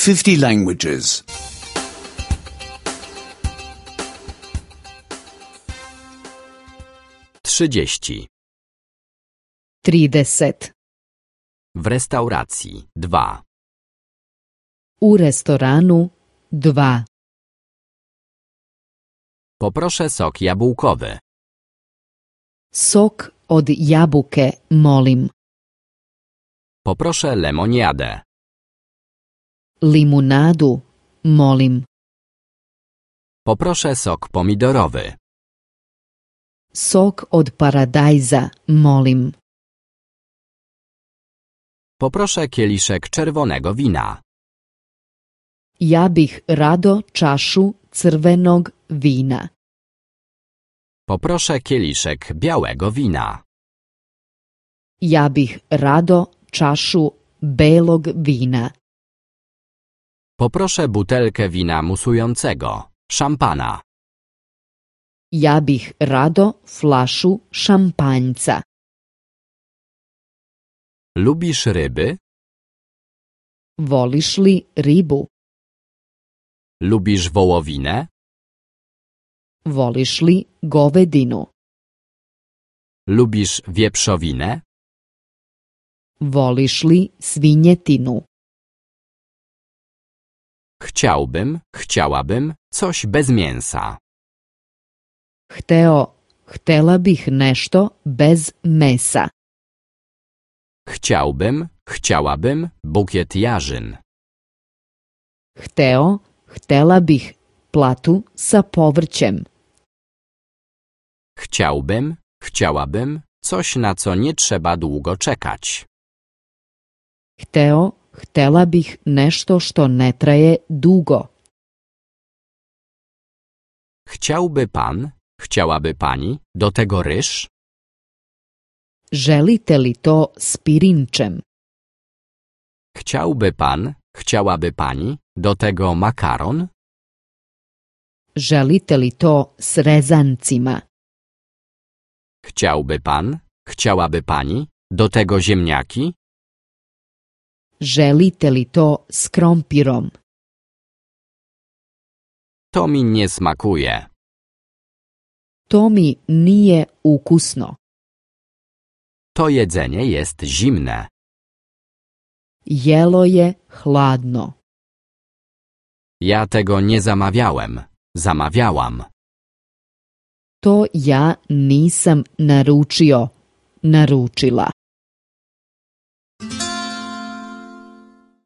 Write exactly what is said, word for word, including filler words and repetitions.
fifty languages. Trzydzieści. trideset. W restauracji. Dwa. U restoranu. Dwa. Poproszę sok jabłkowy. Sok od jabuke, molim. Poproszę lemoniadę. Limunadu, molim. Poproszę sok pomidorowy. Sok od paradajza, molim. Poproszę kieliszek czerwonego wina. Ja bih rado čašu crvenog vina. Poproszę kieliszek białego wina. Ja bih rado čašu belog vina. Poproszę butelkę wina musującego, szampana. Ja bih rado flašu šampanjca. Lubisz ryby? Voliš li ribu? Lubisz wołowinę? Voliš li govedinu? Lubisz wieprzowinę? Voliš li svinjetinu? Chciałbym, chciałabym coś bez mięsa. Hteo, htela bih nešto bez mesa. Chciałbym, chciałabym bukiet jarzyn. Hteo, htela bih platu sa povrćem. Chciałbym, chciałabym coś, na co nie trzeba długo czekać. Hteo, htela bih nešto što ne traje dugo. Chciałby pan, chciałaby pani do tego ryż? Želite li to s pirinčem? Chciałby pan, chciałaby pani do tego makaron? Želite li to s rezancima? Chciałby pan, chciałaby pani do tego ziemniaki? Želite li to s krompirom? To mi nie smakuje. To mi nije ukusno. To jedzenie jest zimne. Jelo je hladno. Ja tego nie zamawiałem. Zamawiałam. To ja nisam naručio, naručila.